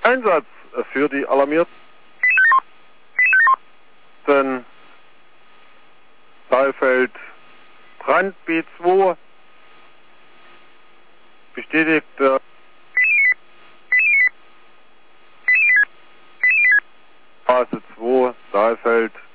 Einsatz für die alarmierten Saalfeld Brand B2 bestätigt Phase 2 Saalfeld